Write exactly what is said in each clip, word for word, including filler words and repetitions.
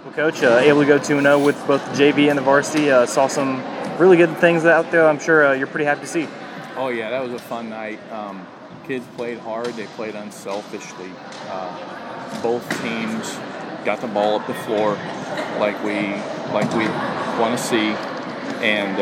Well, Coach, uh, able to go two and oh with both the J V and the varsity. Uh, saw some really good things out there. I'm sure uh, you're pretty happy to see. Oh, yeah, that was a fun night. Um, kids played hard. They played unselfishly. Uh, both teams got the ball up the floor like we like we want to see. And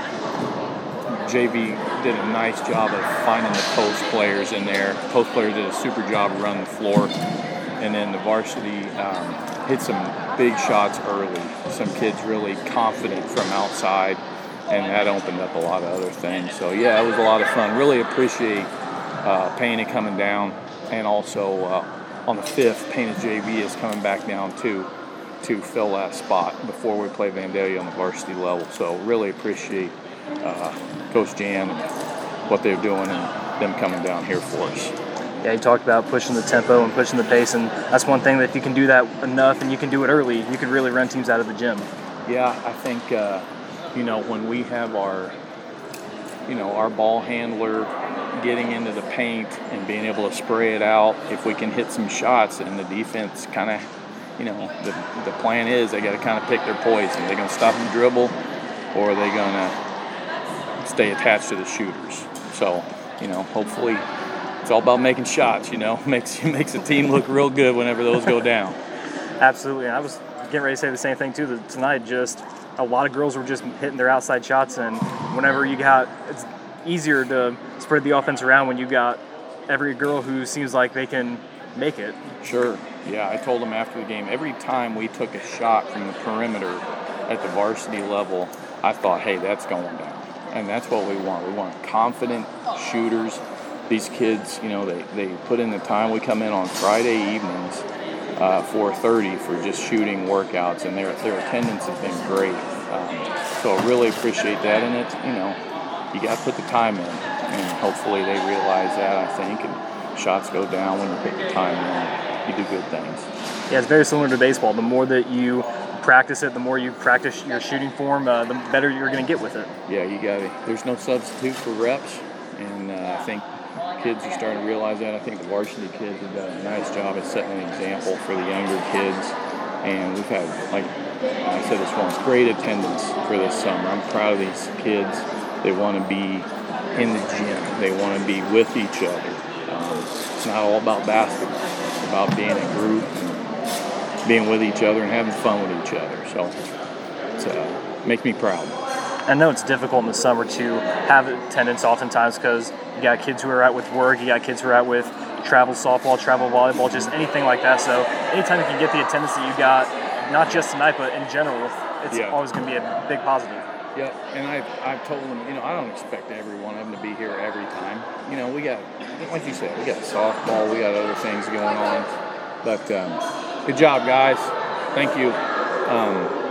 uh, J V did a nice job of finding the post players in there. Post players did a super job of running the floor. And then the varsity um, hit some big shots early. Some kids really confident from outside, and that opened up a lot of other things. So, yeah, it was a lot of fun. Really appreciate uh, Payne coming down, and also uh, on the fifth, Payne J V is coming back down too to fill that spot before we play Vandalia on the varsity level. So, really appreciate uh, Coach Jan and what they're doing and them coming down here for us. Yeah, you talked about pushing the tempo and pushing the pace, and that's one thing that if you can do that enough and you can do it early, you can really run teams out of the gym. Yeah, I think, uh, you know, when we have our, you know, our ball handler getting into the paint and being able to spray it out, if we can hit some shots, and the defense kind of, you know, the, the plan is they got to kind of pick their poison. They're going to stop the dribble, or are they going to stay attached to the shooters? So, you know, hopefully it's all about making shots, you know. Makes makes a team look real good whenever those go down. Absolutely. And I was getting ready to say the same thing, too. That tonight, just a lot of girls were just hitting their outside shots, and whenever you got – it's easier to spread the offense around when you got every girl who seems like they can make it. Sure. Yeah, I told them after the game, every time we took a shot from the perimeter at the varsity level, I thought, hey, that's going down. And that's what we want. We want confident shooters. These kids, you know, they, they put in the time. We come in on Friday evenings, uh, four thirty, for just shooting workouts, and their their attendance has been great. Um, so I really appreciate that, and it's, you know, you got to put the time in, and hopefully they realize that, I think, and shots go down when you put the time in. You do good things. Yeah, it's very similar to baseball. The more that you practice it, the more you practice your shooting form, uh, the better you're going to get with it. Yeah, you got to. There's no substitute for reps, and uh, I think kids are starting to realize that. I think the varsity kids have done a nice job of setting an example for the younger kids. And we've had, like I said this once, great attendance for this summer. I'm proud of these kids. They want to be in the gym. They want to be with each other. Um, it's not all about basketball. It's about being a group and being with each other and having fun with each other. So it's, uh, it makes me proud. I know it's difficult in the summer to have attendance oftentimes because you got kids who are out with work, you got kids who are out with travel softball, travel volleyball, just anything like that. So anytime you can get the attendance that you got, not just tonight, but in general, it's yeah. always going to be a big positive. Yeah, and I've, I've told them, you know, I don't expect every one of them to be here every time. You know, we got, like you said, we got softball, we got other things going on. But um, good job, guys. Thank you. Um,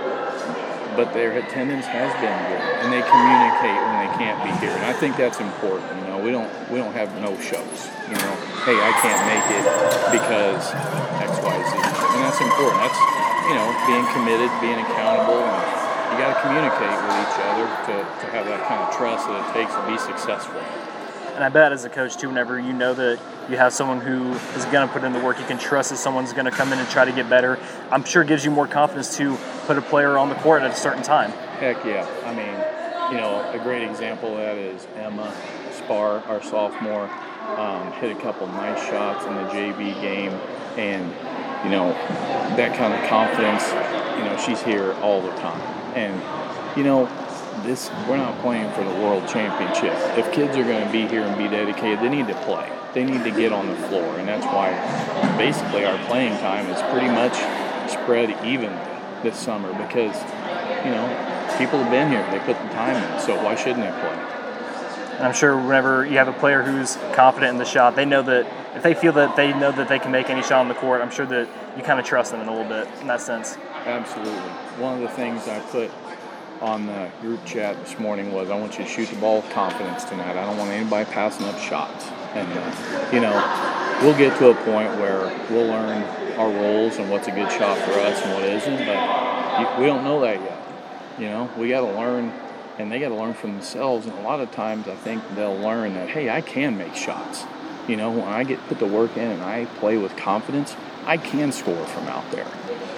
but their attendance has been good, and they communicate when they can't be here, and I think that's important. You know, we don't we don't have no shows. You know, hey, I can't make it because X, Y, Z, and that's important. That's, you know, being committed, being accountable, and you got to communicate with each other to, to have that kind of trust that it takes to be successful. And I bet as a coach, too, whenever you know that you have someone who is going to put in the work, you can trust that someone's going to come in and try to get better, I'm sure it gives you more confidence to put a player on the court at a certain time. Heck yeah. I mean, you know, a great example of that is Emma Spar, our sophomore, um, hit a couple nice shots in the J V game. And, you know, that kind of confidence, you know, she's here all the time. And, you know, this we're not playing for the world championship. If kids are going to be here and be dedicated, they need to play. They need to get on the floor, and that's why basically our playing time is pretty much spread evenly this summer because, you know, people have been here. They put the time in, so why shouldn't they play? And I'm sure whenever you have a player who's confident in the shot, they know that if they feel that they know that they can make any shot on the court, I'm sure that you kind of trust them in a little bit in that sense. Absolutely. One of the things I put on the group chat this morning was I want you to shoot the ball with confidence tonight. I don't want anybody passing up shots. And, uh, you know, we'll get to a point where we'll learn our roles and what's a good shot for us and what isn't, but we don't know that yet. You know, we got to learn, and they got to learn from themselves. And a lot of times I think they'll learn that, hey, I can make shots. You know, when I get put the work in and I play with confidence, I can score from out there.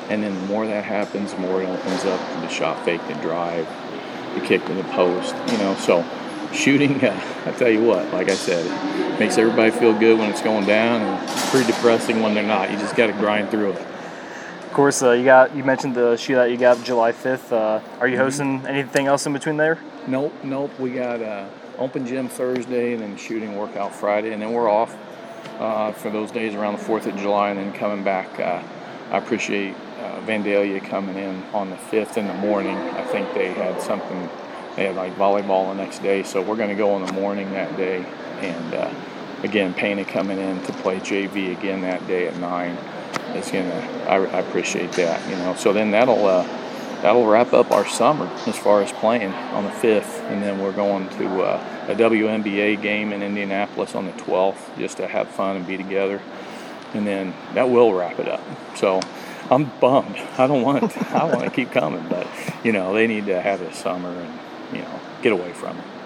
And then the more that happens, the more it opens up to the shot fake, the drive, the kick to the post, you know. So shooting, uh, I tell you what, like I said, it makes everybody feel good when it's going down, and it's pretty depressing when they're not. You just got to grind through it. Of course, uh, you got you mentioned the shootout you got July fifth. Uh, are you Mm-hmm. hosting anything else in between there? Nope, nope. We got uh, open gym Thursday, and then shooting workout Friday, and then we're off uh, for those days around the fourth of July, and then coming back. Uh, I appreciate uh, Vandalia coming in on the fifth in the morning. I think they had something, they had like volleyball the next day, so we're going to go in the morning that day. And uh, again, Payne coming in to play J V again that day at nine. It's gonna, I, I appreciate that, you know. So then that'll uh, that'll wrap up our summer as far as playing on the fifth, and then we're going to uh, a W N B A game in Indianapolis on the twelfth just to have fun and be together. And then that will wrap it up. So I'm bummed. I don't want it. I want to keep coming, but you know they need to have this summer and you know get away from it.